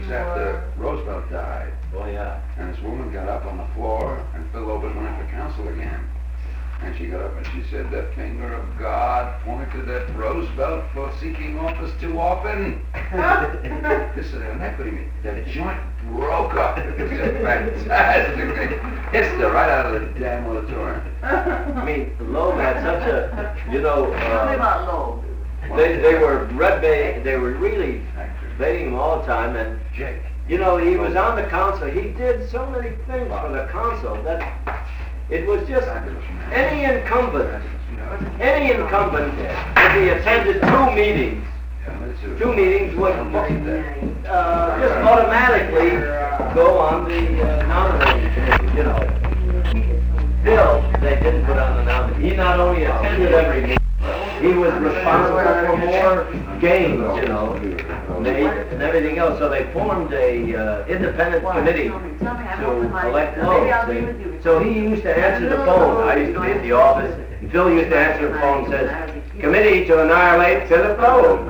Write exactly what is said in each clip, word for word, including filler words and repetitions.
weeks after Roosevelt died. Oh, yeah. And this woman got up on the floor, and Phil Lopez went into council again. And she got up and she said, the finger of God pointed at Roosevelt for seeking office too often. This is an equity meeting. The joint broke up. It was a fantastic thing. Hissed her right out of the damn auditorium. I mean, Loeb had such a, you know, Tell me uh, about Loeb. they, they were red bait, they were really baiting him all the time, and, Jake. you know, he was on the council. He did so many things for the council that it was just any incumbent, any incumbent, if he attended two meetings, two meetings would uh, just automatically go on the uh, nominating committee, you know. Bill, they didn't put on the nominating. He not only attended every meeting, he was responsible for more games, you know, made and everything else. So they formed a uh, independent committee to elect Loeb. So he used to answer the phone. I used to be at the office, and Phil used to answer the phone and says, "Committee to annihilate Philip Loeb."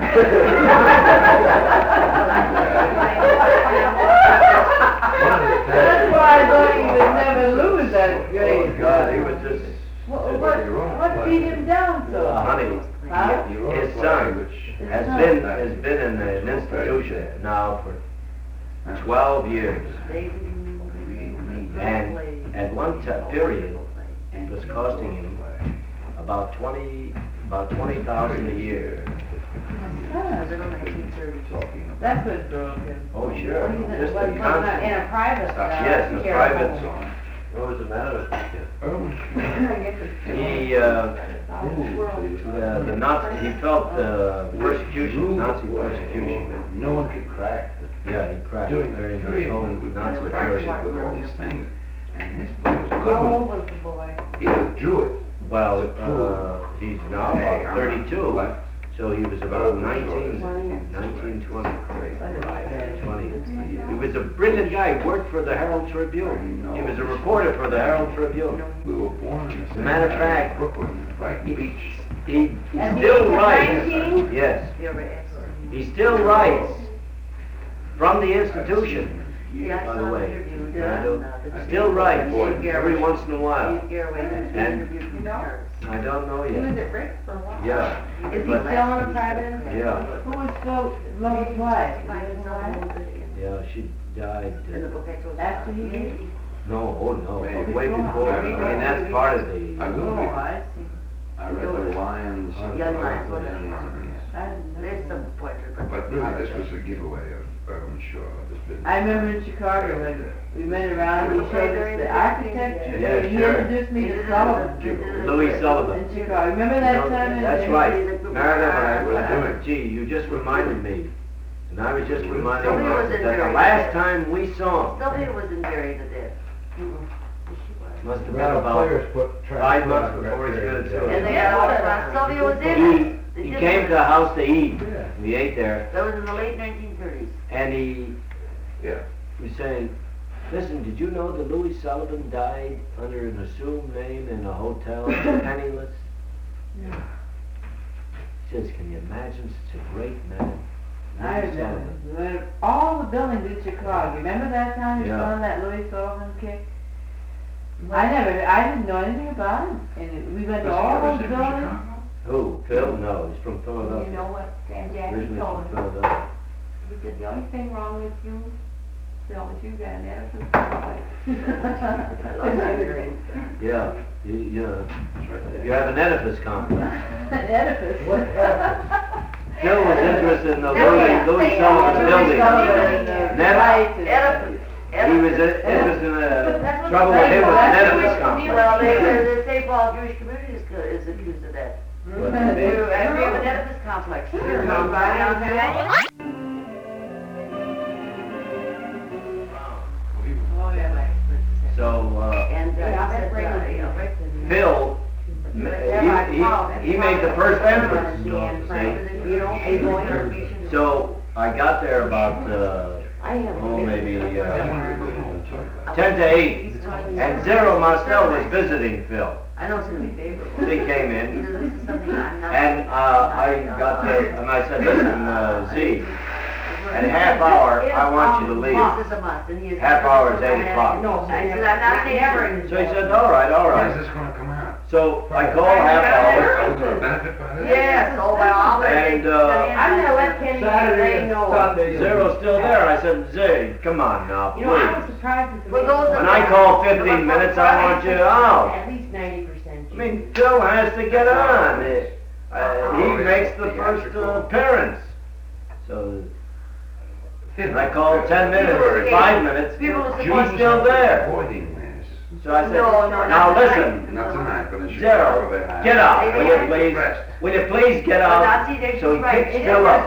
That's why I thought he would never lose that grade. Oh God, he was just. What, what, what beat him down so? Uh, honey, Huh? his son has been has been in an institution now for twelve years, and at one t- period it was costing him about twenty about twenty thousand a year. That's what broke him. Oh sure, just the In constant. a private. uh, Yes, in a care private. home. What was the matter with this kid? He, uh, uh, the Nazi, he felt uh, persecution, Nazi persecution. No one could crack the Yeah, he cracked doing during the his own Nazi with period. all these things. And his boy was a good How one. old was the boy? He withdrew it. Well, uh, he's now about thirty-two, so he was about nineteen, nineteen, twenty. twenty. He was a brilliant guy. He worked for the Herald Tribune. He was a reporter for the Herald Tribune. We were born in the As a same matter of town, fact, Brooklyn, Brighton Beach. He, he And he still was writes. nineteen? Yes, he still writes from the institution. By the way, still writes every once in a while. And I don't know He was yet. at Rick's for a while. Yeah, Is he but- still on a private? yeah, Who was still Loeb's wife? His wife? yeah. She died. Uh, After he did? no, oh no, way before. I mean, that's part of I the. will Oh, be. I see. I read the Lions. Young Lions. I didn't know. There's some pointer, but. But really, this was a giveaway of, I'm sure, this business. I remember in Chicago when we went around, he showed us the architecture. Yeah, He sure. introduced me to Sullivan Louis Sullivan. in Chicago. Remember that No, time? That's right. Meredith, I was Uh, doing, gee, you just reminded me. And I was just reminding Somebody was myself in that the there. last time we saw him Sylvia wasn't buried to death. must have been Well, about players put trash five on months the before he record. committed And they suicide. got all that, Sylvia was in He, it. he came to the house to eat. We ate there, That was in the late nineteen thirties. and he Yeah. was saying, listen, did you know that Louis Sullivan died under an assumed name in a hotel, penniless? Yeah. He says, can you imagine such a great man? I Louis Sullivan. remember, all the buildings in Chicago, remember that time you Yeah. saw that Louis Sullivan kick? I never, I didn't know anything about him, and we went to Was he all ever those in buildings. Chicago? Who? Phil? No, he's from Philadelphia. You know what Sam Jackson Originally told from him? Philadelphia. He said, the only thing wrong with you, Phil, is you got an Edison complex. Yeah, you, you know, you have an edifice complex. An edifice. Phil was interested in the Yeah, Louis, yeah. Louis Say, Sullivan uh, building. Sullivan, Never- right, and- Edifice. He was uh, interested in the That's what trouble the with him was an Saint Paul edifice Jewish complex. Well, they, the, the Saint Paul Jewish community is, co- is accused of that. But We they- have we have an edifice complex. Here, Come by down there. Oh, yeah. So, uh, And, uh, Yeah, he that said, brings uh, me you know, a Phil, he, he, he made the first entrance, see? you know, they go in. So, I got there about, uh, I have. oh, maybe, uh, ten to eight, and Zero Mostel was visiting Phil. I know it's gonna be favorable. He came in, Because this is something I'm not. and, uh, I got there, and I said, listen, uh, Z, and half hour, I want you to leave. This is a must, and he is. Half hour is eight o'clock. No, I said, I'm not saying. So he said, all right, all When right. is this gonna come out? So I called half hour, Are we gonna benefit by this? Yes, oh, by all the. and, uh, I'm gonna let Kenny Saturday they know. and Sunday. Zero's still there. I said, Zay, come on now, You know, I was please. surprised at the. Well, those When I call fifteen minutes, I want you out. At least ninety percent. I mean, Phil has to get on. Uh, he makes the first uh, appearance. So, and I called ten minutes, or five minutes, she's still there. Avoiding this. So I said, No, no, now not listen, Not tonight, but in Chicago Zero, they have. get out, will you please? Rest. Will you please get out? So he picks Phil up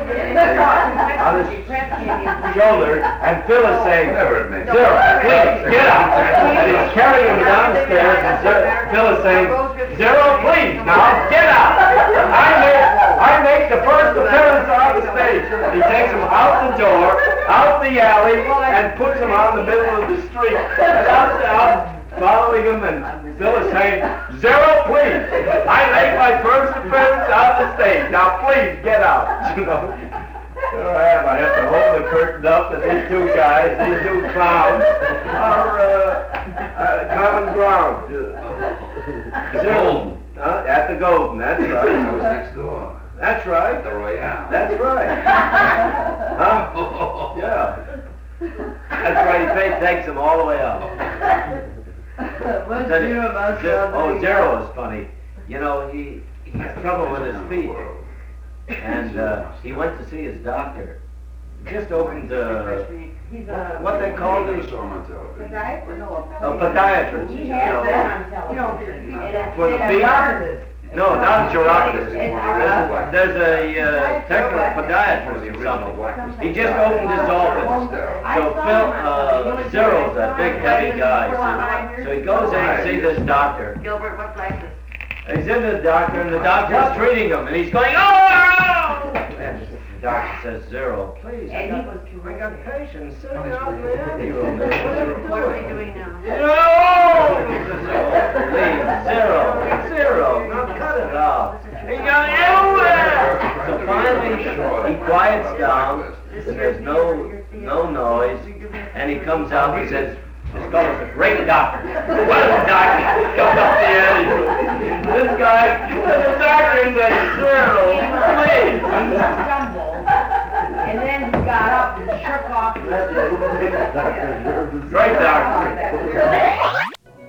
shoulder, and Phil is saying, Whatever it may be. Zero, please, get out. And he's carrying him downstairs, and Zero, Phil is saying, Zero, please, now, get out. I make, I make the first appearance on the stage. He takes him out the door, out the alley, and puts him out in the middle of the street. And I'm, I'm following him, and Phil is saying, Zero, please. I make my first appearance on the stage. Now, please, get out. You know. So I have, I have to hold the curtain up, and these two guys, these two clowns, are uh, uh, common ground. Zero, uh, at the Golden, that's I was right. next door. That's right. The Royale. That's right. Huh? Yeah. That's right, he takes- takes them all the way up. What's Then- zero about Ze- Oh, something? Zero is funny. You know, he, he has trouble with his feet. And uh, he went to see his doctor. Just opened uh, He's a. what they call I the saw him on television. a podiatrist. He You has know, that on television. for the feet. No, not a gerontologist. There's, there's a uh, technical podiatrist or something. He just opened his office. So Phil, uh, Zero's a big heavy guy. So, so he goes in and sees this doctor. Gilbert, what like this? He's in the doctor, and the doctor's treating him, and he's going, oh! And the doctor says, Zero, please, I And he got, was too I got patients sitting out in the ante room. What are we doing now? No! Please, Zero, Zero, now cut it off. He got everywhere! So finally, he quiets down, and there's no, no noise, and he comes out and he says, this fellow's a great doctor. What is a doctor? Comes up the alley. This guy, the doctor said, Zero, please. He stumbled, and then he got up and shook off. Great doctor.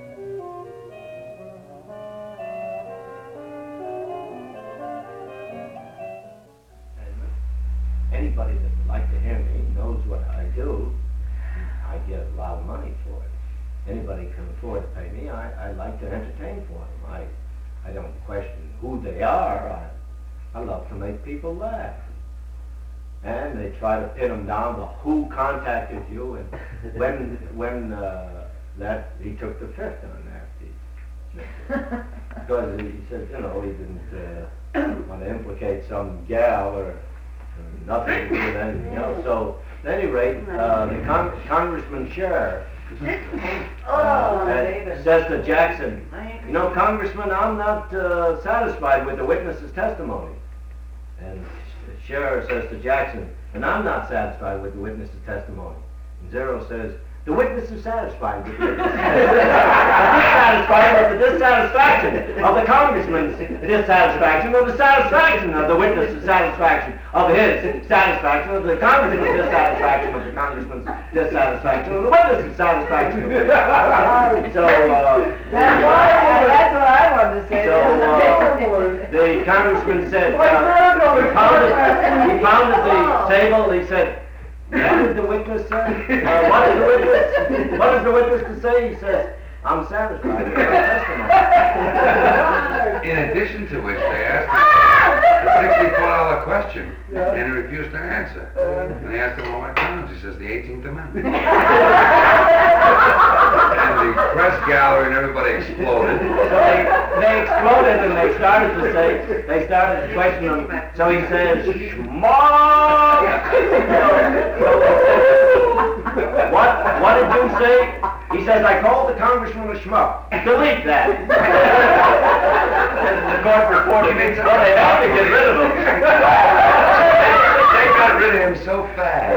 Anybody that would like to hear me knows what I do. I get a lot of money for it. Anybody can afford to pay me, I, I like to entertain for them. I, I don't question who they are. I, I love to make people laugh. And they try to pin them down to who contacted you, and when when uh, that he took the fifth on that. He, because he said, you know, he didn't uh, want to implicate some gal or nothing to do with anything else. So, at any rate, uh, the con- Congressman Scherer Oh, uh, David. says to Jackson, you know, Congressman, I'm not uh, satisfied with the witness's testimony. And Scherer says to Jackson, and I'm not satisfied with the witness's testimony. And Zero says, the witness is satisfied with the witness. Dissatisfied with the dissatisfaction of the congressman's dissatisfaction, of the satisfaction of the witness's satisfaction, of his satisfaction, of the congressman's dissatisfaction, of the congressman's dissatisfaction, of the witness's satisfaction. So, uh, That's what, that's what I wanted to say. so, uh, the congressman said, uh, he pounded, he pounded the table, he said, what did the witness say? Uh, what is the witness? What is the witness to say? He says, I'm satisfied with your testimony. In addition to which, they asked him a sixty-four dollar question, and he refused to answer. And they asked him on what grounds. He says, the eighteenth Amendment. And the press gallery and everybody exploded. So they, they exploded and they started to say, they started to question him. So he says, Schmuck! What, what did you say? He says, I called the congressman a schmuck. Delete that. And the court reported, well, they have to get rid of him. They, they got rid of him so fast.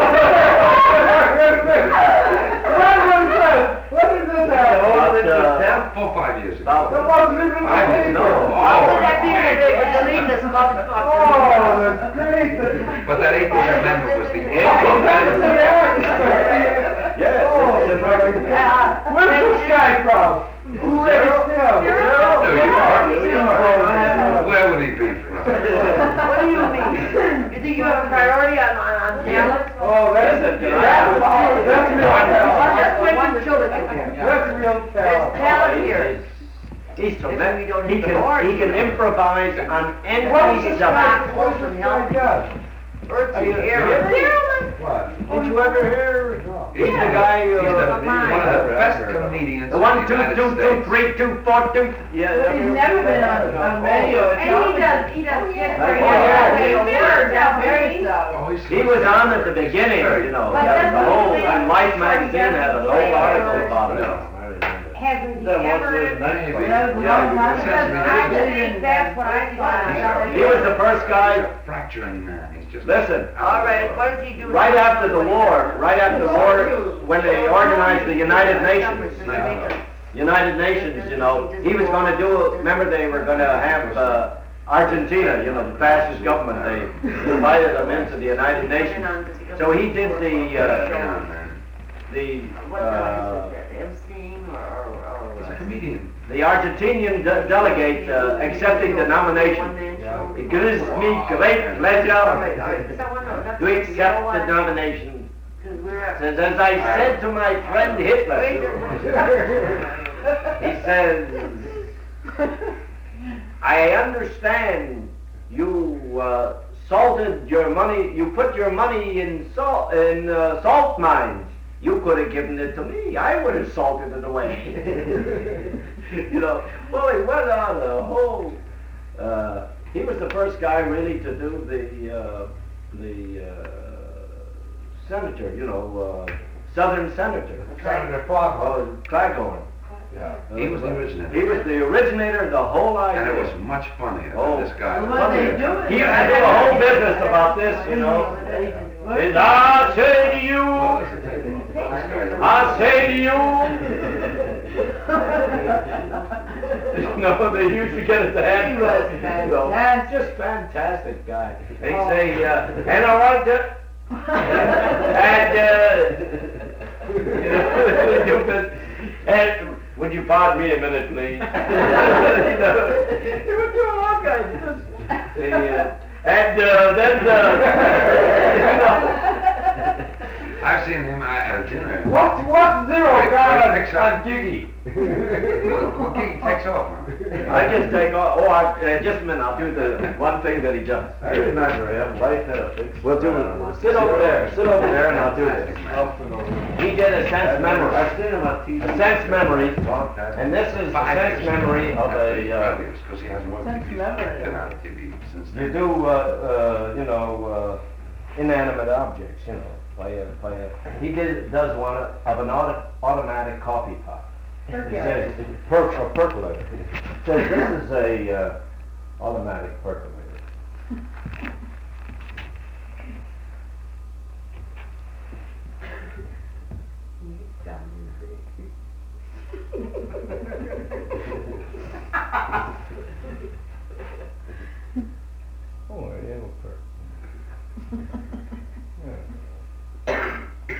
What is this at? About, uh, Four, five years ago. about- That wasn't even the I didn't paper. know. Oh, that being they would delete this motherfucker. Oh, that's great. But that eighteenth Amendment was the... That's the answer. Yes, Oh, it's a record. Yeah. where's this guy from? Who is No, you are. Zero. Where would he be from? What do you mean? You think you have a priority on, on, on talent? Oh, that's it. Listen, That's that's real One talent. just wait until it gets here. That's real There's talent. talent here. He's If tremendous. we don't He need the can, board, he can you know. improvise on What is any this subject. guy? What is this guy got? Earth Are you- and air. What? Did you ever hear? He's the guy, He's the, uh, one of the best comedians the one, in two, the United two, two, States. three, two, four, two. Yeah. He's never been on, on radio or And he television. does, he does skits Oh, for yeah. you. He mirrors that very Oh, stuff. he's He was on at the beginning, you know. But that's The whole, what he and Life magazine had a whole article about it. No. Hasn't he That was ever? his next Maybe. one. That was a Yeah, long time he ago. says I think that's what I thought. He was the first He's guy, a fracturing man. He's just... listen, All right, what does he do? right after the war, right after the war, when they organized the United Nations, United Nations, you know, he was gonna do, remember they were gonna have, uh, Argentina, you know, the fascist government, they invited them into the United Nations. So he did the, uh, Yeah, man. the, What uh, is it, emceeing or, or? He's a comedian. the Argentinian de- delegate uh, accepting the nomination. One-man show? It gives me great pleasure All right, all right. Someone knows, that's to what you accept know the what? nomination. 'Cause we're at- Says, as I said to my friend Hitler, he says, I understand you uh, salted your money, you put your money in salt, in uh, salt mines. You could have given it to me. I would have salted it away. You know, well, he went on the whole, uh, he was the first guy really to do the, uh, the uh, senator, you know, uh, Southern senator. Senator Foghorn. Oh, Claghorn. Yeah. He was the originator. He was the originator of the whole idea. And it was much funnier Oh. than this guy. Well, what they do is- He used to do a whole business about this, you know. And I say to you, I say to you. No, they used to get his hand. He was So, fantastic. just fantastic guy. They say, uh, and I like to, and, uh, and, would you pardon me a minute, please? You know, he would do all kinds of just, the, uh, and, uh, then, uh, you know, I've seen him at a dinner. What's, what's zero Wait, got wait, on, next on time. Giggy? Well, he takes off, huh? I just take off, oh, I, uh, just a minute, I'll do the one thing that he does. I remember him, life had a big. We'll do it, sit over there, sit over there and I'll do this. He did a sense memory, I've seen him on T V. a sense memory, Long time. and this is a Five sense years. memory of a, uh, Because he hasn't worked Sense T V. memory. Been out of T V since you then. do, uh, uh, you know, uh, inanimate objects, you know, by a, by a, he did, does one of an auto, automatic coffee pot. It says, per, a percolator. It says this is a, uh, automatic percolator. Oh, yeah, it'll perk. Yeah.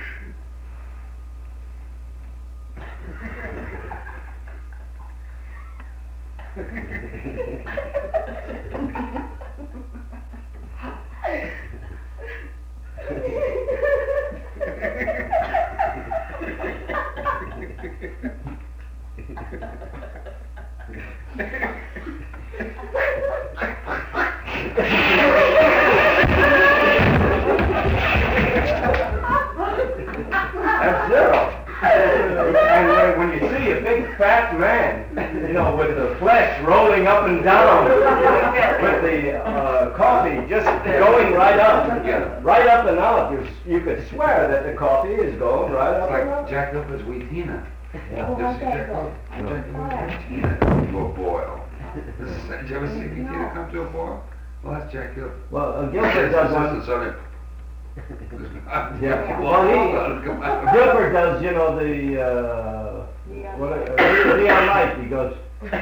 That's zero. And when, when you see a big fat man, you know, with the flesh rolling up and down, with the uh, coffee just going right up, right up and out, you, you could swear that the coffee is going right up It's and like up. jacked up as Wheatina. Yeah. Oh, This is okay. jacked up. Jacked up as Wheatina to a boil. This is, did you ever see Wheatina come to a boil? Well, that's jacked up. Well, uh, Gilbert does one. It's only Yeah. Well, Well, he, come on. Gilbert does, you know, the, uh, what, uh, Leon Light, he goes.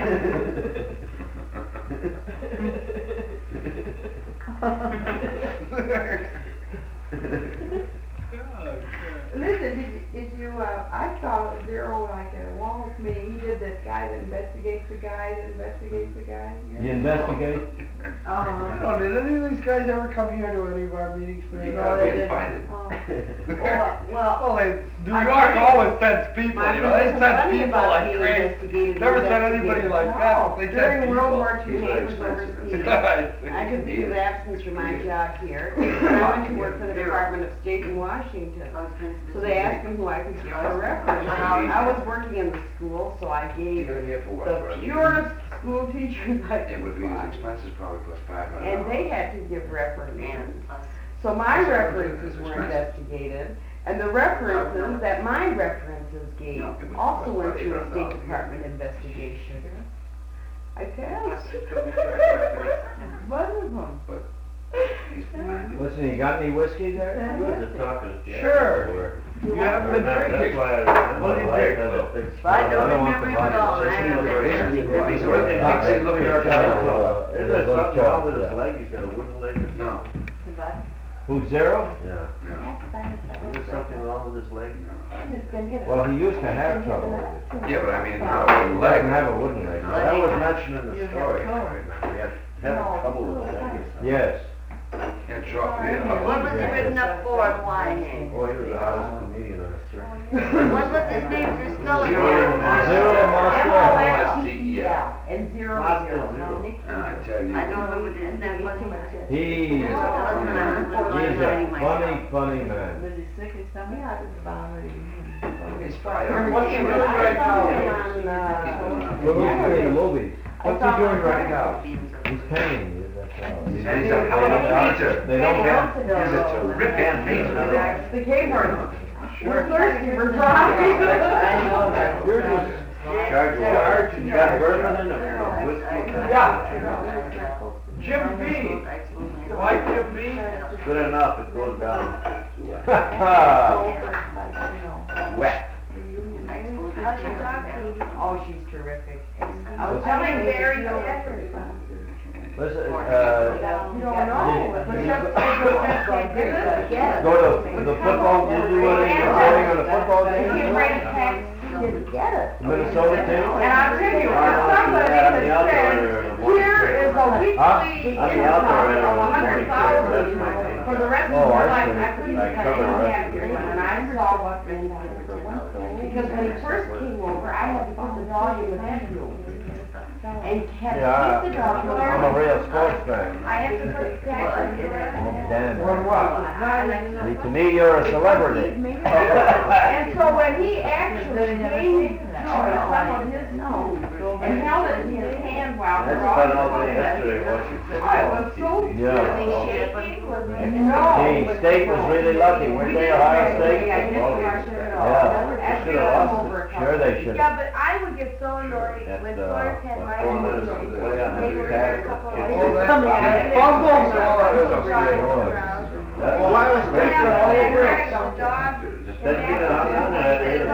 Listen, did you, did you, uh, I saw Zero like at a Wallace meeting, he did this guy that investigates the guy that investigates the guy. You investigate? Uh-huh. Oh, did any of these guys ever come here to any of our meetings? for You any- gotta be invited. Oh. Well, well, Well, they, New I York think- always sends people, my you know, they friend send was people about like being crazy. investigated, Never sent investigated. anybody like that, but they No, sent during World people. War Two, People Nate are was expensive. overseas. I I could leave of absence for my job here, and I went to work for the Department of State in Washington. So they asked me who I could give a reference. Now, I was working in the school, so I gave You're here for what? the For a meeting? purest school teachers I It could would be, his find. expenses probably plus five hundred And dollars. they had to give references. So my references were investigated, and the references that my references gave also went through a State Department investigation. I passed. One of them. Listen, you got any whiskey there? We were just talking to Jack. Sure. You haven't been That's drinking. why I remember What do you life think? had a big I don't smile. want remember to it all. buy I it. don't remember. If he's working, fix it, look at your account. Is there something wrong with his leg? He's got a wooden leg or No, something? Who's Zero? Yeah. no, Is there something wrong with his leg? Well, he used to have trouble with it. yeah, but I mean, He uh, doesn't leg. have a wooden leg. Now, that was mentioned in the story. I remember. He had, had trouble with his leg or something. Yes. Can't drop the, What was uh, it written up for and why? Boy, he was the hottest comedian on the street. What was his name? You're spelling Zero. it. Zero M O Moscow. S T E L and zero Moscow zero. Zero. and I tell you. I don't remember his name. He's, he's a funny, funny man. Was he sick or something? Yeah, it was about. He's fired. What's he doing right now? Well, he's doing movies. What's he doing right now? He's painting. That's all. And he's a hell of a painter. They don't have, He's a terrific painter. The Kmart. Sure. We're thirsty for coffee. I know that. Yours was Charge you. You got bourbon in it? or whiskey? Yeah. Jim B. Like Jim B. Good enough, it goes down. Wet. Oh, she's terrific. I was telling Barry yesterday. listen, uh, You don't know, but just, just, go to the football, did you, uh, you're going on a football He game? ran tax, he didn't get it. Minnesota team? And I'll tell you, there's somebody that says, here is a weekly I'm the outdoor income of a editor hundred of the morning thousand paper, that's my thing. for the rest of Oh, your I life. see. I couldn't I cut cover the it rest of here, your life. and I saw what they had. Because when he first came over, I had to put the dog in the bedroom. And kept, Yeah, keep the dog I'm a real sports fan. I have to put that in there. Dan, On what? to me, you're a celebrity. And so when he actually came to some of his notes and held it in his hand while That's we're all about all day yesterday, Washington. I was so Yeah. shaking with no. Gee, State was really lucky, weren't they, Ohio State? I didn't rush it at all. Yeah. After Should've I'm lost over a couple. Sure they should. Yeah, but I would get so annoyed That's, when uh, Florence had my four minutes of meeting. play on They the were pad. there a couple of It's- All that, Come here. and fumbles and all that That's stuff. okay. That's Ohio State got all the bricks. Just let me know how long that is.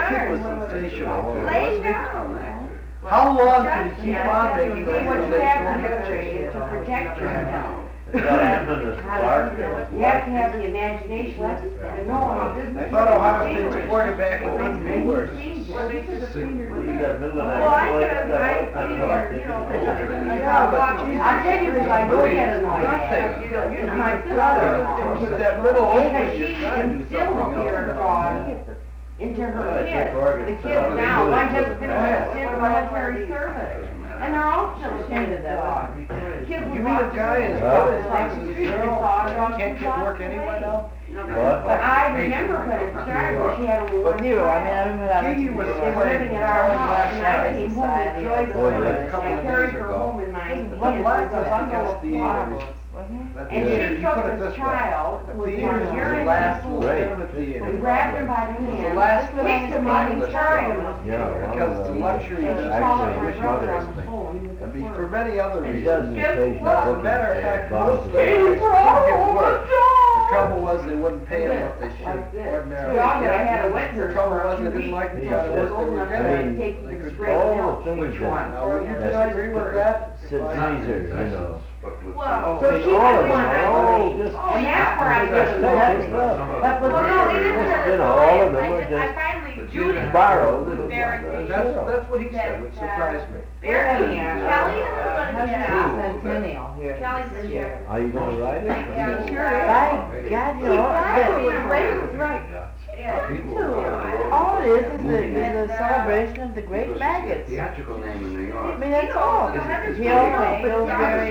Lay down. How long can you keep on making See those what you have to do mistakes? to protect yourself. It's got him in this park. You have to have the imagination to know how this. I thought Ohio State's quarterback wouldn't be worse. You got middle of that. Well, I play, could, that I, one time, you I know, think you know, it's- Yeah, but I'll tell you this, I don't get annoyed. Nothing. You know, you're my With brother. that little Because open, she you're trying to do instilled something fear else. God into her kids. The kids now, one just finished his military service. And they're all still ashamed of that dog. Kids You will mean a walk guy is through good the as street this and is zero, saw a dog can't get work anyway now? What? But I remember when it started, when she had a little. But you, I mean, I remember that. Gigi was They were living at our house, and I came home with joy. Oh, yeah. I carried her home in my hands, What with lies a us bundle against of the flowers. But And the- she you took put it this this way. child, who The was theaters on was urine the in last school, Great. of the theater. and grabbed her by the hand, last kicked him on his tongue. Yeah, well, Because the uh, luxury And is she called actually, my his brother mother on is the thing. phone. He was I a mean, clerk. for many other He reasons. does occasionally Well, look matter of at fact, bombs. most ladies He's wrong, get oh my work. God. trouble was they wouldn't pay them what they should Like this. ordinarily. John, I had a wet The nurse trouble for a was they few didn't like the weeks. kind of work they Old were enough to getting. take They you could- straight all down. the things Which that- one? Now, would you That's- disagree with that? Said Caesar, you know. Well, So They- she all was of them, one I all believe. just. Oh, And that's where I Just get take the this stuff. That was well, no, they didn't very- really You know, know all it. of them I were just- just I finally, Judy. borrowed. was very patient. That's, that's what he said, which That, uh, surprised me. Very Yeah. patient. Kelly is gonna get out. Centennial here. Kelly's this year. Are you gonna write it? Yeah, sure. By God, you know, Right. Yeah. all it is is a, is a celebration of the great maggots. Theatrical name in New I York. mean, that's all. Jill, Pillsbury.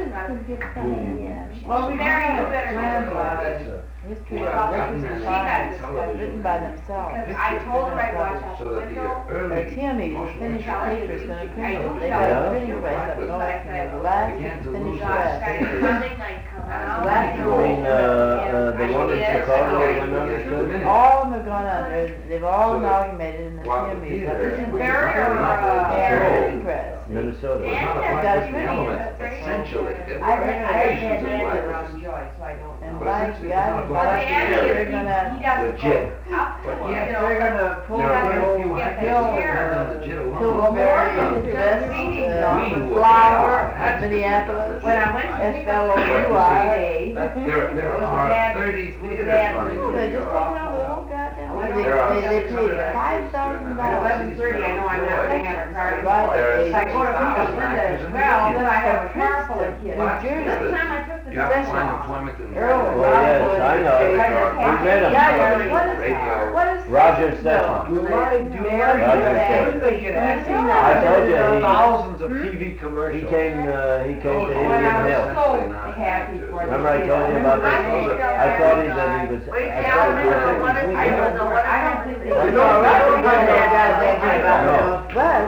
Well, we Mary, you have better planned know. by That's a- history Well, of gotten the that science, television written by themselves. Because I told her I'd watch out So the that the window. early Uh, Timmy, the motion finished picture paper's gonna print I it. know They that. got a Yeah. printing press up north, and they're the last began to finished lose Josh press. started Monday night coming out. Last You mean, uh, uh, the one in Chicago that went understood? All of them have gone under, they've all amalgamated in the While the Timmy. theater But this is was very, very, uh, uh, printing press. Minnesota. And Not a that's got a black printing element, press. essentially. It I was read, I creations read of that black. around Joy, so I don't And know. by essentially, God, it's not But black. the Andy, they're he, he gonna, doesn't Legit. go up to, But you yeah. know. They're gonna pull He out doesn't if you get the kill chair. Legit alone. Pillsbury, Well, West, Well, uh, Flower, Minneapolis, When I went to S pick L O up U the I. day, There, there It was a are bad- thirty it was a theaters bad running review. in They New just York. opened up a little goddamn, they, There are they, they paid five thousand at dollars. eleven thirty, I know I'm not gonna have a car. Right, There is If I go to pick up Linda as well, then I have a car full of kids. New Jersey. This time I took the You have to find special. employment in. Earl, Oh, yes, I know. We met him. Yeah, yeah, what is, Radio. what is? Roger no. Stefan. You lied, you lied. Roger Where did they get I access? told you, he- Thousands of T V He commercials. came, uh, he came to When Indian I Hill. was so happy for the Remember I told you about this? I thought he said he was, Wait, I yeah, thought I he was remember taking what it- sweet I I milk. don't know what I don't think they. You You know, know, I Earl don't was know that that. goddamn about No. the bus.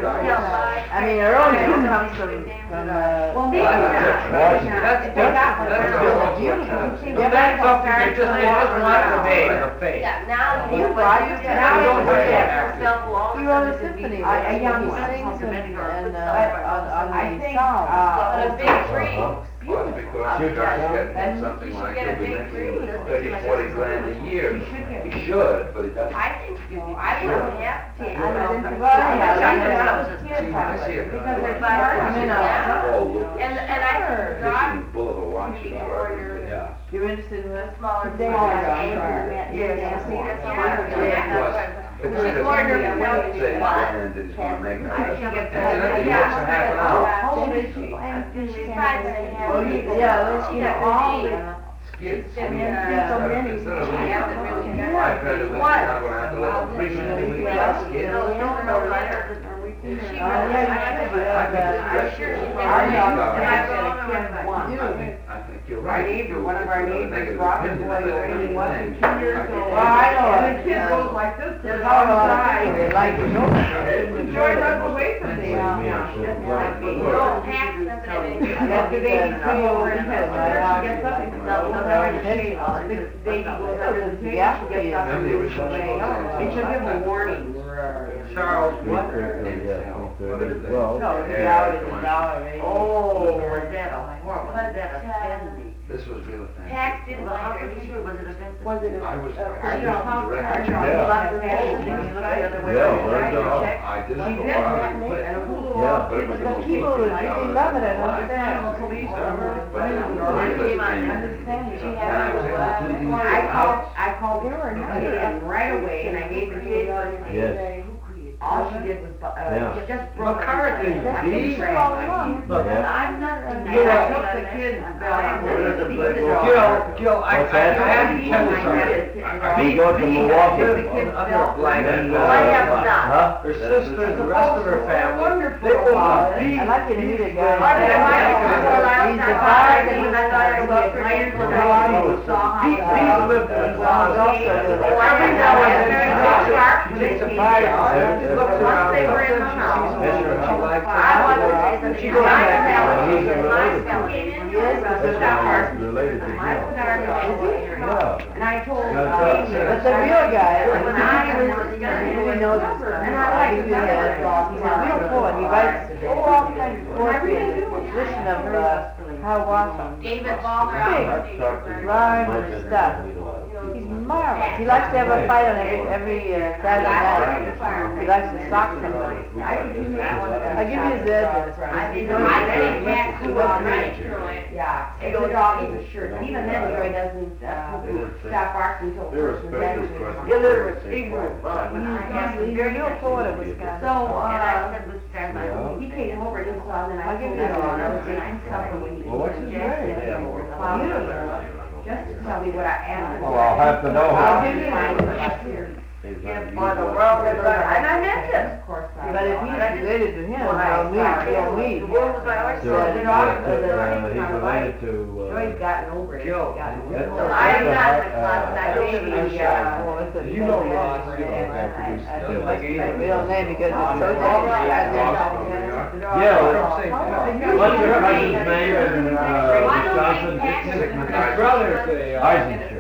I mean, Earl comes from, from, uh. Well, maybe That's not. different. Maybe not. That's If they got different. one, That's they're different. beautiful. Yeah, That's something you just, you just want to make a face. Yeah, now, You but brought you it can down. always You don't look have at to. yourself alone. He wrote a because it'd be- symphony, I- I where young he one, sings something and, or and, put uh, stuff on, on I the think, songs. uh, But a big tree. Uh-huh. Well, because Should you guys you get And something you should like, get a he'll be big making tree. thirty, forty grand a year. You should get. He should, but he doesn't. I think you, I wouldn't have to. I I don't don't know. know. Well, I I have, I know. have a kid probably, because there's But- parts I mean, in uh, it. Oh, look. And, and I thought Fishing bull of a watch. maybe order Yeah. You're interested in this? smaller. They smaller are, guys. they are. Yeah, Yes, yeah, see, yes, that's yes. all I'm doing. That's what- It's It's just order, say you know, grand what? that he's gonna make I that. should get And then that. he works a half an hour. How old is she? She's five and a half. Oh, you- yeah, let's She get got all, the- uh, Kids. And then then, so uh, many. Instead of She leaving hasn't really got- five grand a week, What? you're not gonna have to let them preach in the week. No, no, no letter. She Oh, wrote, yeah, I you think- should have, uh, I'm sure she did. Our young Yeah. man had a kid once. I think, I think you're Our right. neighbor, one of our You're neighbors, negative Robert opinion, Boyd, that's when he the wasn't thing. two years I can old. Well, I know And it, the kid uh, goes like this, There's just all a lot of outside. people that like to go. Joy runs away from me. What do you mean, it's just right? No, tax sensitive. Yesterday, he came over and had, Yeah. she gets up and tells us how to shave on it. The baby goes under the table, she gets up and moves away. It should give a warning. Charles, Three what? thirty, yeah, three thirty, well, No, the dollar is a dollar, right? Oh, was that a, what, was that a seventy? This was real offensive. Tax didn't like her either. Was it offensive? Was it a? I was, a- I a- was a- director. a- Yeah. lots of fashion, and you look the other way, Yeah, right, well, right, no. check. I did it She for did a while. that, and a hula Yeah. hoop. But it was the The most people lucrative that job really I've love it, ever I done. understand. But Police it over. was I don't know. ridiculous I payment. understand. She And I had, was able to do uh, these I called, house. I called her and I did it right away, and I gave her to her. yes. All she did was, uh, Yeah. she just broke. McCarthy, her. see? Look, Yeah. I'm not, You I know- took the kids, uh, Gil, Gil, I, I What's I that? have to tell you something. We go to Milwaukee. Under a blanket. And then, uh, What have done? huh? Her sister and the rest of her family, they will Uh, be. I'd like you to meet a guy. I did my own before last He's time. a fire And when I thought I was playing for the He, he lived in the Well, he's also closet. the- Every now and then, very sharp. She takes a fire, she looks around. Once they were in the She house. sees her, she likes I her. wanted to say something. She goes My back. family, He's a my related family to came in. Yes, That's it's not hard. Related to My Gil. family. Yeah. And I told, That's uh, right. But the real guy, When I was he young, really knows his stuff. And I I'll like give you the that. He's a real poet, he writes, oh, all kinds of poetry in the tradition of, uh, Hiawatha. David Ballmer out in David Large stuff. He's marvelous. He likes to have a fight on every, every uh, Saturday night. He likes to sock somebody. I'll give you his address. I think I can't cool all night. Yeah, and the dog is a shirt. Even then, Joy doesn't, uh, stop barking until person's actually. Illiterate, ignorant, but He's a real poet of Wisconsin. So, And I uh, said, let's start my. he came over and saw, and then I I'll give told you him, the I one. was taking supper when he Well, what's his name? Just to tell me what I asked. Well, I'll have to know. I'll give you on the world, and I meant it. Of course, I. But if he's related to him, they'll meet, they'll meet. The world was my So, oyster. the dog- uh, he's related to, uh. Joy's gotten over it. Joe. Gotten over That's- it. Well, I am not in the uh, class, and I that's- don't Maybe, even uh, Well, it's a. You know Ross, you know, I- that I- produced- I think like that's my eight- real name because it's so Oh, long. right. I didn't- Yeah, well, what's your cousin's name in, uh, Wisconsin? His brother's the, uh, Eisenshire.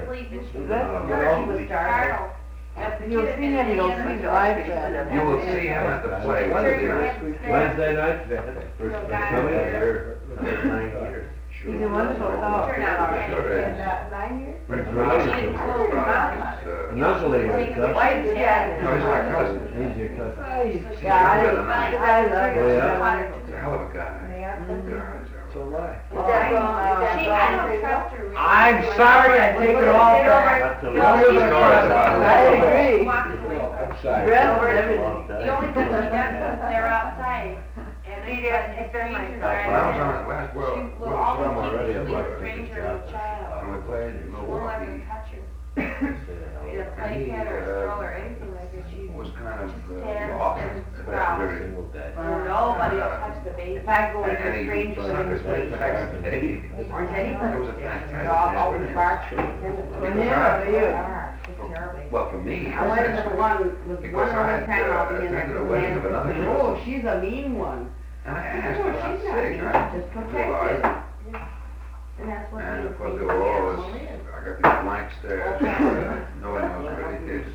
You'll see him, you'll see the life there. You will see him at the play. Wednesday night, first, coming here, nine years. He's a wonderful fellow. Sure is. Nine years? It's related to him. Uh, Nuzzling and stuff. White dad. No, he's my cousin. He's your cousin. Yeah, I, I love Oh, him. yeah? He's a hell of a guy. Good eyes. So why? She, I don't trust her. I'm sorry, I take it all back. That's a He lot. tells me stories about I it. agree. I'm sorry. Dress and everything. The only thing she does is they're outside. And they did, it's very nice. When I was on that last She World, will World always Film already, keep I'd a like to think stranger it's or a child. when we played in Won't let her Milwaukee, touch her. In a playpen or a stroller or anything like that, she was kind of stands uh, lost. and But growls. really, Nobody will touch the baby. If I go and into a he strange sung his place, way back in the day. orange anything, It was a the fantastic dog always experience. barks. For him or for you? It's terrible. Well, for me, I went to the one, with Because one I other had, time I'll uh, be in there, attended a the wedding man of another said, girl. oh, she's a mean one. and I I asked said, her, "No, I'm she's not sick, mean, I just realized. protected. And that's what And the of course, thing they were all, animal as- is. I got these blank stares, no one knows what he did.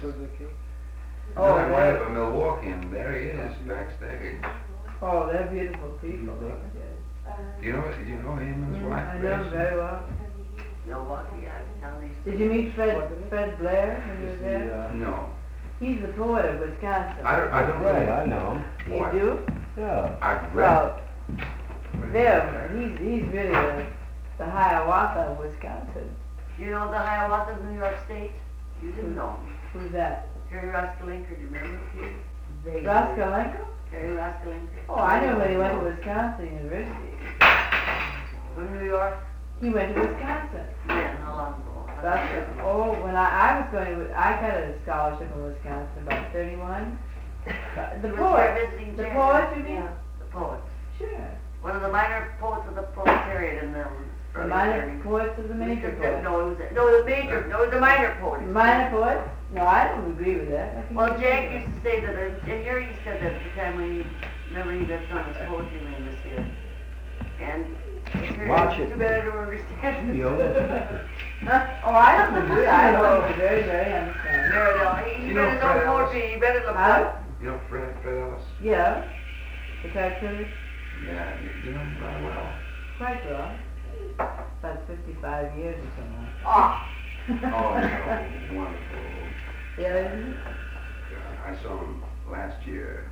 Oh, Then I went they're, up to Milwaukee, and there he is, backstage. oh, they're beautiful people. Do you know, do you know him and his wife? I know him Grace? very well. Milwaukee, I tell these. Did you meet Fred, Fred Blair when you were there? No, He's the poet of Wisconsin. I don't, I don't Right, really. I know him. You What? do? Yeah. I've read. Well, there, he's, he's really the, the Hiawatha of Wisconsin. You know the Hiawatha of New York State? You didn't know him. Who's that? Harry Roskalinker, do you remember him? Roskalenko? Harry Roskalinker. Oh, I know when he went to Wisconsin University. From New York? He went to Wisconsin. Yeah, how long ago? That's, oh, when I, I was going to, I got a scholarship in Wisconsin about thirty-one. The He was poet, there visiting the Jack. poet, you mean? Yeah, the poet. Sure. One of the minor poets of the proletariat in the The early minor thirties. poets of the major poets. No, it was, no, it was major, no, it was a minor poet. Minor poets? No, I don't agree with that. I think Well, he's Jack major. used to say that, uh, and here he said that at the time when he, remember he got on his poetry name this year. And it's very, Watch it. too bad I don't understand. You know? Oh, I don't agree. I know it's very, very understanding. Very well. He, he You know better Fred know Ellis? poetry, he better know Huh? You know Fred, Fred Ellis? Yeah. The cartoonist, Yeah, you, you know him very well. quite well. About fifty-five years or something. Ah, Oh, no, wonderful. Yeah. God, I saw him last year.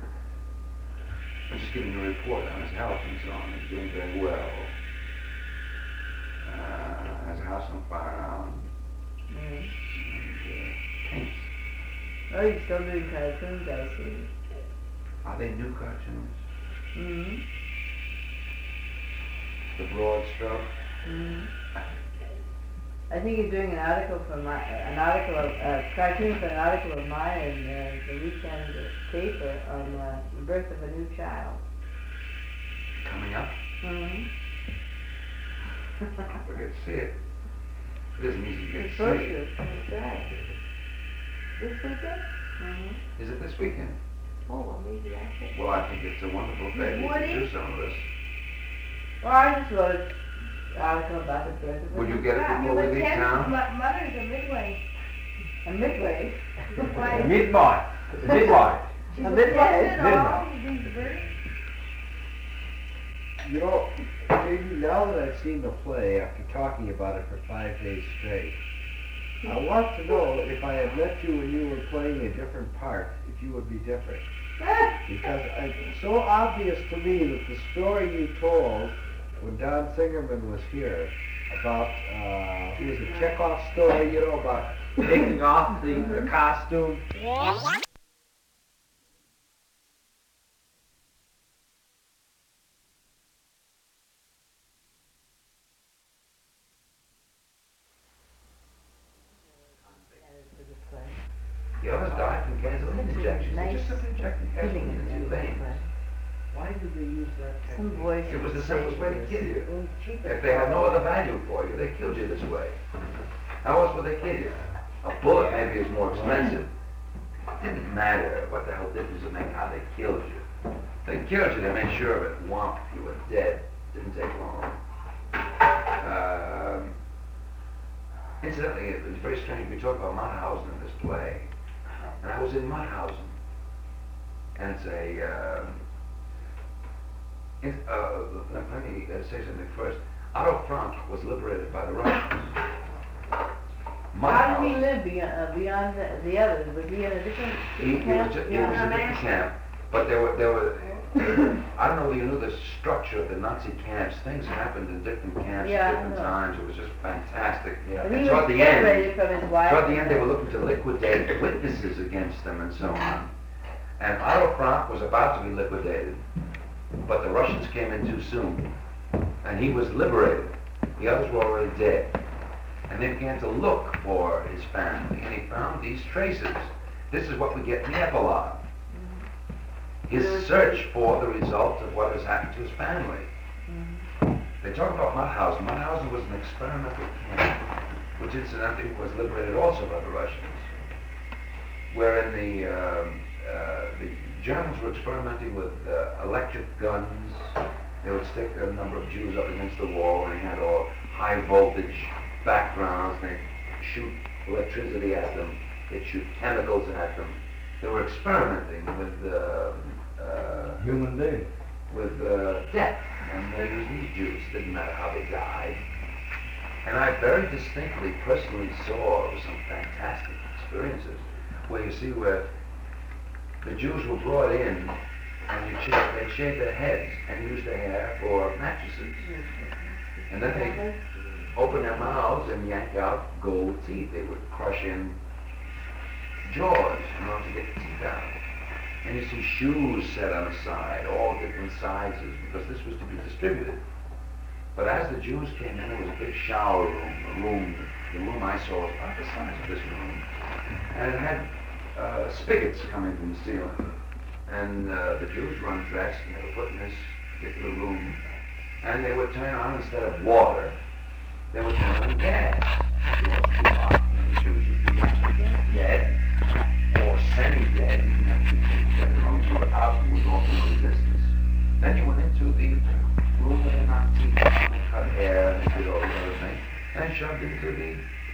I was just giving a report on his health and so on. He's doing very well. Uh, has a house on fire now. Mm. And, uh, paints. Oh, he's still doing cartoons, I see. Are they new cartoons? Mm-hmm. The broad stroke? Mm-hmm. I think he's doing an article for my, an article of, uh, cartoon for an article of mine in uh, the weekend paper on uh, the birth of a new child. Coming up? Mm-hmm. I could see it. It isn't easy to get It's to supposed see. to, that's right. This weekend? Mm-hmm. Is it this weekend? Oh, well, maybe I should. Well, I think it's a wonderful thing. You Would can it? do some of this. Well, I just wrote an article about the birth of a Would you new get it child. before we leave town? Mother's a midway. A midway. Midwife. Midwife. A midwife. Midwife. You know, maybe now that I've seen the play, after talking about it for five days straight, I want to know if I had met you when you were playing a different part, if you would be different. Because I, it's so obvious to me that the story you told when Don Singerman was here about, uh, it was a Chekhov story, you know, about taking off the, the costume. The others died from cancer injections. They just simply injected heroin into your veins. Why did they use that Some technique? boys. It was the simplest way to kill you. If they had no other value for you, they killed you this way. How else would they kill you? A bullet maybe is more expensive. It didn't matter what the hell difference it made how they killed you. They killed you, they made sure of it. Womp, you were dead. Didn't take long. Um, incidentally, it was very strange. We talk about Mauthausen in this play. And I was in Mauthausen. And it's a, uh, it's, uh, let me uh, say something first. Otto Frank was liberated by the Russians. How did he live beyond, uh, beyond the, the others? Was he in a different He, he camp? was, just, he was a different camp, but there were, there were, I don't know whether you knew the structure of the Nazi camps. Things happened in different camps Yeah, at I different know. times. It was just fantastic. Yeah. But he And was toward the end, separated from his wife. toward the end, they were looking to liquidate witnesses against them and so on. And Otto Frank was about to be liquidated, but the Russians came in too soon, and he was liberated. The others were already dead. And they began to look for his family, and he found these traces. This is what we get in the epilogue. His search for the result of what has happened to his family. They talk about Mauthausen. Mauthausen was an experimental camp, which incidentally was liberated also by the Russians, wherein the, um, uh, the Germans were experimenting with uh, electric guns. They would stick a number of Jews up against the wall, and they had all high voltage backgrounds. They'd shoot electricity at them. They'd shoot chemicals at them. They were experimenting with uh, uh, Human being. with uh, death, and they used these Jews. Didn't matter how they died. And I very distinctly, personally saw some fantastic experiences where you see where the Jews were brought in, and you shave, they'd shave their heads and use their hair for mattresses, and then they open their mouths and yank out gold teeth. They would crush in jaws in order to get the teeth out. And you see shoes set on the side, all different sizes, because this was to be distributed. But as the Jews came in, there was a big shower room, a room, the room I saw was about the size of this room. And it had uh, spigots coming from the ceiling. And uh, the Jews were undressed, and they were put in this particular room. And they would turn on, instead of water, they would turn on gas. It wasn't too hot, and the Jews would be actually dead, or semi-dead. You didn't have to be dead as long as you were out and was often resistance. Then you went into the room where they knocked teeth, and they cut hair, and did all the other things, and shoved into the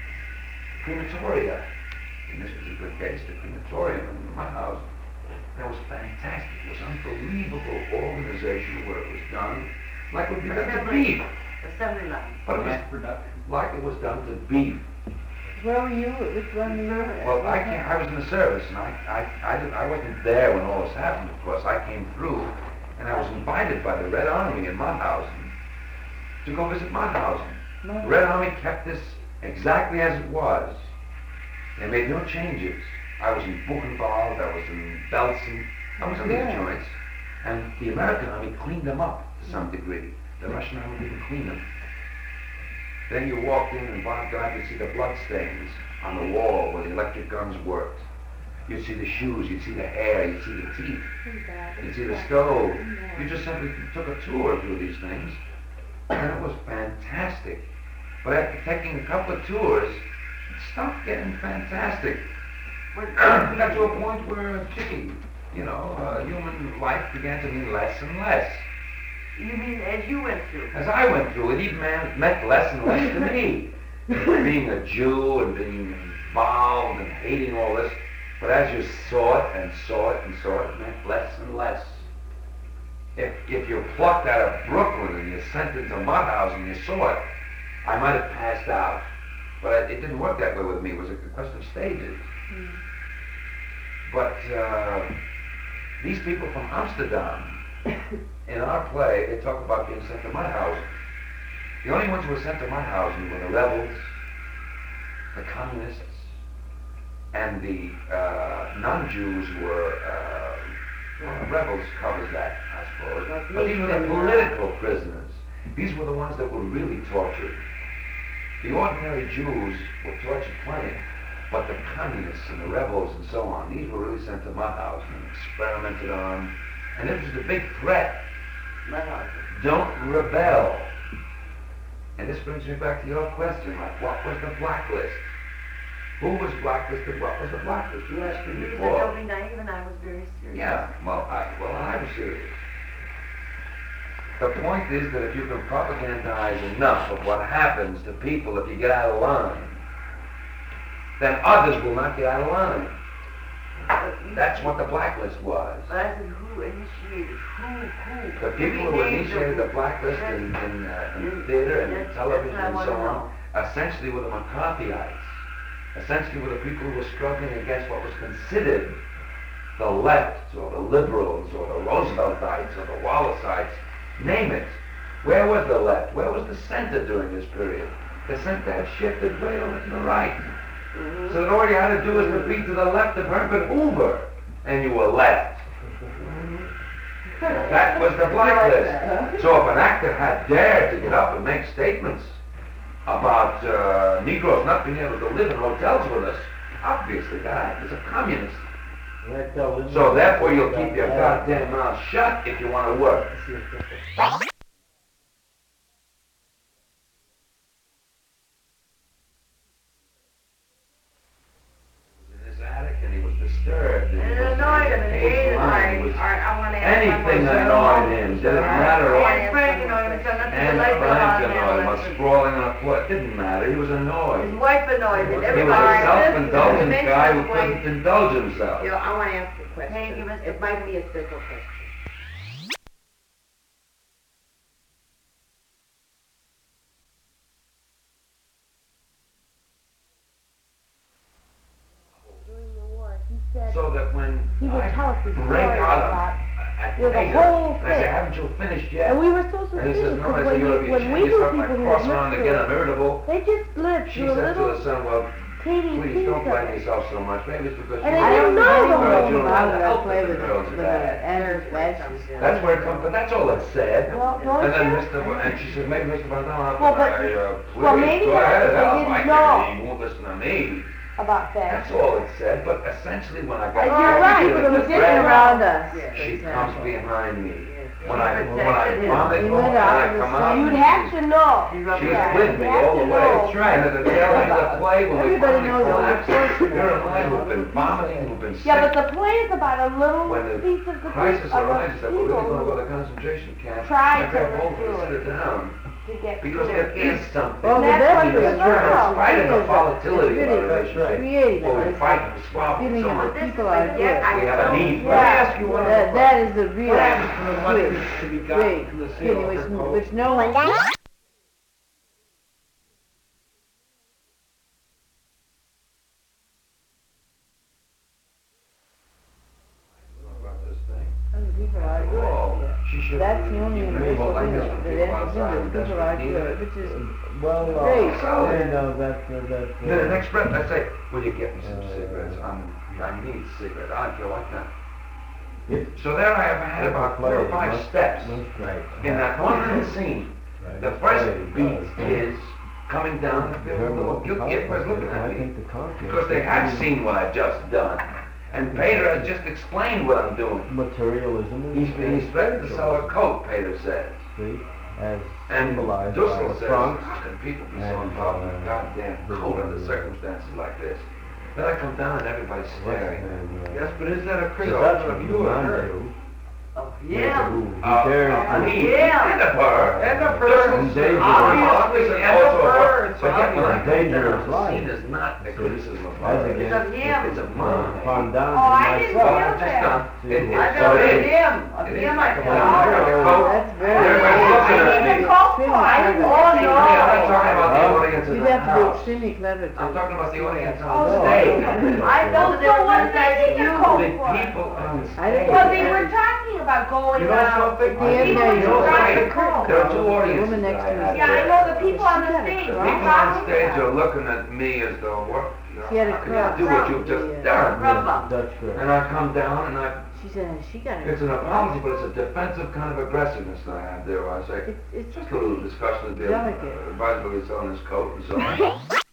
crematoria. And this was a good case, the crematorium in my house. That was fantastic. It was unbelievable organization where it was done like it would be done to beef. Assembly line. But it was production. like it was done to beef. Where were you? Which one were you? Well, I can't, I was in the service, and I, I, I, didn't, I wasn't there when all this happened, of course. I came through, and I was invited by the Red Army in Mauthausen to go visit Mauthausen. The Red Army kept this exactly as it was. They made no changes. I was in Buchenwald, I was in Belsen, I was in these joints, and the American Army cleaned them up to some degree. The Russian Army didn't clean them. Then you walked in, and by God, you'd see the blood stains on the wall where the electric guns worked. You'd see the shoes, you'd see the hair, you'd see the teeth, you'd see the stove. You just simply took a tour through these things, and it was fantastic. But after taking a couple of tours, it stopped getting fantastic. We got to a point where, gee, you know, uh, human life began to mean less and less. You mean as you went through? As I went through it, even man, meant less and less to me. Being a Jew and being involved and hating all this. But as you saw it and saw it and saw it, it meant less and less. if, if you're plucked out of Brooklyn and you're sent into Mudhouse and you saw it, I might have passed out. But it didn't work that way with me. It was a question of stages. Mm. But uh, these people from Amsterdam, in our play, they talk about being sent to Mudhouse. The only ones who were sent to Mudhouse were the rebels, the communists, and the uh, non-Jews who were uh, well, rebels covers that, I suppose. But, but these were the political prisoners. These were the ones that were really tortured. The ordinary Jews were tortured plenty, but the communists and the rebels and so on, these were really sent to Mudhouse and experimented on. And it was the big threat. Don't rebel. And this brings me back to your question, like what was the blacklist? Who was blacklisted? What was the blacklist? You asked me before. You said don't be naive, and I was very serious. Yeah, well, I, well, I was serious. The point is that if you can propagandize enough of what happens to people if you get out of line, then others will not get out of line. That's what the blacklist was. But I said, who initiated? Who? Who? The people who initiated the blacklist in, in, uh, in theater and in television and so on, essentially were the McCarthyites. Essentially were the people who were struggling against what was considered the left, or the liberals, or the Rooseveltites, or the Wallaceites. Name it. Where was the left? Where was the center during this period? The center had shifted way over to the right. Mm-hmm. So that all you had to do was repeat to the left of Herbert Hoover, and you were left. That was the blacklist. So if an actor had dared to get up and make statements about uh, Negroes not being able to live in hotels with us, obviously that actor's a communist. So therefore you'll keep your goddamn mouth shut if you want to work. In his attic and he was disturbed. And it annoyed him, and he hated him. I want to ask anything annoyed him. Didn't matter. And Frank annoyed him, so nothing And to like about Frank annoyed him. Was sprawling on a floor. It didn't matter. He was annoyed. His wife annoyed him. He was Everybody. a self-indulgent This is guy who the way- couldn't indulge himself. You know, I want to ask a question. Thank you, Mister It might be a simple question. During the war, he said So that when he would I tell us the break story out about at you know, the Taylor, whole and I say, thing. haven't you finished yet? And we were so And he suspicious says, no, I because said, when, you you, ought to be when ashamed. we You were start people like who crossing lived around through again, it, I'm irritable. they just lived She through a said to little her son, well, teeny please piece don't of blame it. yourself so much. Maybe it's because And you they didn't know the But whole you don't How have would the I help play that with the girls with have an had. Andrew Fletcher? That's where it comes from. That's all it said. Well, don't And then you? Mister Bo- and she said, maybe Mister Van Dam, Well, but- I, uh, please, well, maybe go that's ahead, what they help. didn't I know. can't, he won't listen to me. about that. That's all it said, but essentially when I got And you're right, to but the it was thread, different around us. she comes behind me. When I, She when I protected vomit him. home and He I went come out out, You'd have to know. she's Yeah, with you me have all to the way. know. That's right. And at the tail end of the play, when we Everybody finally knows what collapse, we're fortunate. you're a man who've been vomiting, who've been sick. Yeah, but the play is about a little When the piece of the crisis piece of arises that the we're really people going to go who to concentration camp, try I to grab live hold of her through and sit it. her down. to get Because through there it. is something. Well, the That's best what is it's true. about. In spite of the It's volatility of really- our relationship, creative. where we It's fight and squabble and feeling so of on, the This is people like, are yeah, good. I we have a know. need. Yeah. Let me ask you one That, other that is the real, What happens to the money good, to be great gotten from the sale feeling, of which, her coat? which no one. about this thing. Other people are Oh, good. she should That's be the only even universal able like thing this that when that people outside ends are up people desperate are need good, it. which is Well, uh, great. you know, that, uh, that, uh, Then the next breath I say, will you get me some cigarettes? I'm, I need cigarettes. I don't feel like that. So there I have had about four or five steps in that one little scene. The first beat is coming down and feeling a little guilty. Everybody's looking at me because they have seen what I've just done. And Peter has just explained what I'm doing. Materialism He's, he's ready to sell a coat, Peter says. as And symbolized by Dussel the says, trunks. how can people be so involved in a goddamn coat under circumstances like this? Then I come down and everybody's staring. And, uh, Yes, but is that a so criticism that's of what you or her? do. Of him. Uh, There. uh, me, Yeah. and of her. And of her. Just Danger. obviously, And of also of her. her. It's But yet when I come dangerous down, the life. scene is not the criticism of As her. against- It's of him. It's of mine. Upon down Oh, I to didn't myself. feel Just that. done. It- it's I so know of big. him. Of It is. him I Come feel. on, I got the coat. That's very. Everybody's looking at I me. didn't call for it. I didn't Oh, want to no. say Yeah, I'm not that. talking about the Huh? audience in You'd the have to be house. extremely clever to. I'm talking about the audience Oh, on no. stage. I know the So what difference did between you you. call The for? people on the I didn't- stage. Well, they were talking about going You know around. something? At the end People there, were you know, trying to like, call. There are two The audiences. woman next to I me. had Yeah, I there. know the people on the She got a stage. The were people on talking stage about are looking at me as though, what, you know, She had a how can cross. you do what you've just Yeah. done? Rub up. Dutch girl. And I come down and I, She said, she got it. it's an apology, but it's a defensive kind of aggressiveness that I have there. I say, It's, it's just a little discussion, Delicate. advisably selling his coat and so on.